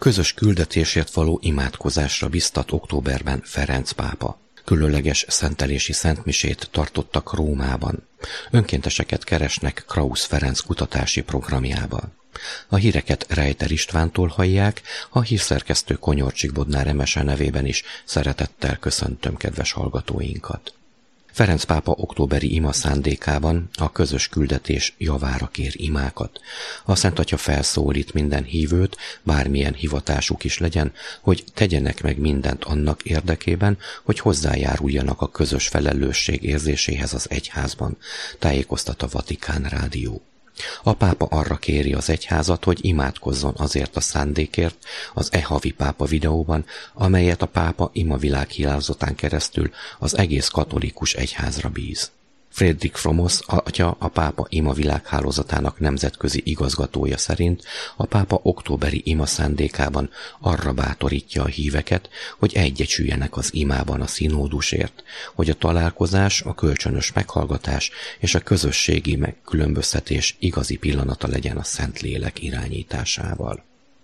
Közös küldetésért való imádkozásra biztat októberben Ferenc pápa. Különleges szentelési szentmisét tartottak Rómában. Önkénteseket keresnek Krausz Ferenc kutatási programjában. A híreket Rejter Istvántól hallják, a hírszerkesztő Konyorcsik Bodnár Emese nevében is szeretettel köszöntöm kedves hallgatóinkat. Ferenc pápa októberi ima szándékában a közös küldetés javára kér imákat. A Szent Atya felszólít minden hívőt, bármilyen hivatásuk is legyen, hogy tegyenek meg mindent annak érdekében, hogy hozzájáruljanak a közös felelősség érzéséhez az egyházban, tájékoztat a Vatikán Rádió. A pápa arra kéri az egyházat, hogy imádkozzon azért a szándékért az havi pápa videóban, amelyet a pápa ima világhálózatán keresztül az egész katolikus egyházra bíz. Friedrich Fromos atya, a pápa ima világhálózatának nemzetközi igazgatója szerint a pápa októberi ima szándékában arra bátorítja a híveket, hogy egyesüljenek az imában a színódusért, hogy a találkozás, a kölcsönös meghallgatás és a közösségi megkülönböztetés igazi pillanata legyen a Szentlélek irányításával.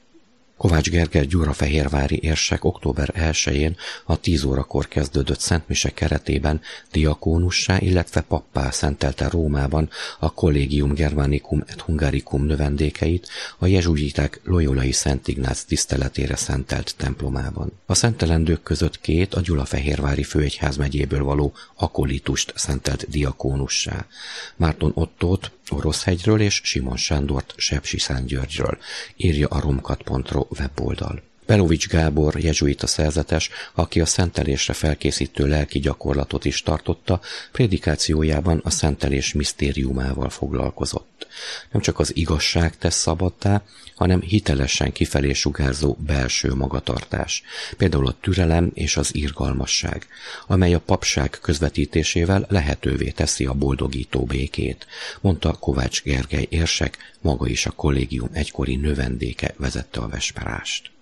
Kovács Gergely gyulafehérvári érsek október 1-én a 10 órakor kezdődött szentmise keretében diakónussá, illetve pappá szentelte Rómában a Collegium Germanicum et Hungaricum növendékeit a jezsuiták Loyolai Szent Ignác tiszteletére szentelt templomában. A szentelendők között 2 a Gyulafehérvári főegyházmegyéből való akolitust szentelt diakónussá, Márton Ottót Oroszhegyről és Simon Sándort Sepsiszentgyörgyről, írja a romkat.ro weboldal. Belovics Gábor jezsuita szerzetes, aki a szentelésre felkészítő lelki gyakorlatot is tartotta, prédikációjában a szentelés misztériumával foglalkozott. Nem csak az igazság tesz szabaddá, hanem hitelesen kifelé sugárzó belső magatartás, például a türelem és az irgalmasság, amely a papság közvetítésével lehetővé teszi a boldogító békét, mondta Kovács Gergely érsek, maga is a kollégium egykori növendéke vezette a vesperást.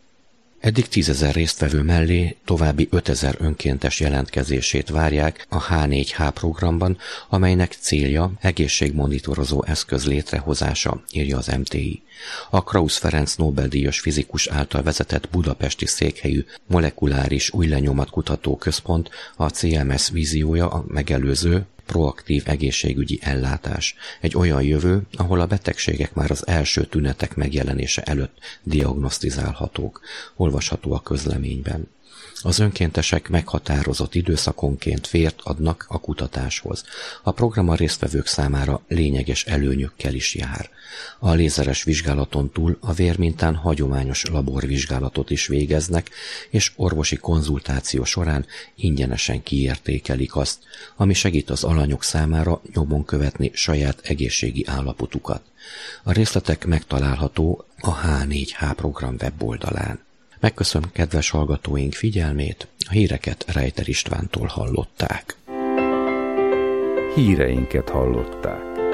Eddig 10 000 résztvevő mellé további 5 000 önkéntes jelentkezését várják a H4H programban, amelynek célja egészségmonitorozó eszköz létrehozása, írja az MTI. A Krausz Ferenc Nobel-díjas fizikus által vezetett budapesti székhelyű molekuláris újlenyomatkutató központ, a CMS víziója a megelőző, proaktív egészségügyi ellátás. Egy olyan jövő, ahol a betegségek már az első tünetek megjelenése előtt diagnosztizálhatók, olvasható a közleményben. Az önkéntesek meghatározott időszakonként vért adnak a kutatáshoz. A program a résztvevők számára lényeges előnyökkel is jár. A lézeres vizsgálaton túl a vérmintán hagyományos laborvizsgálatot is végeznek, és orvosi konzultáció során ingyenesen kiértékelik azt, ami segít az alanyok számára nyomon követni saját egészségi állapotukat. A részletek megtalálható a H4H program weboldalán. Megköszönöm kedves hallgatóink figyelmét, a híreket Rejter Istvántól hallották. Híreinket hallották.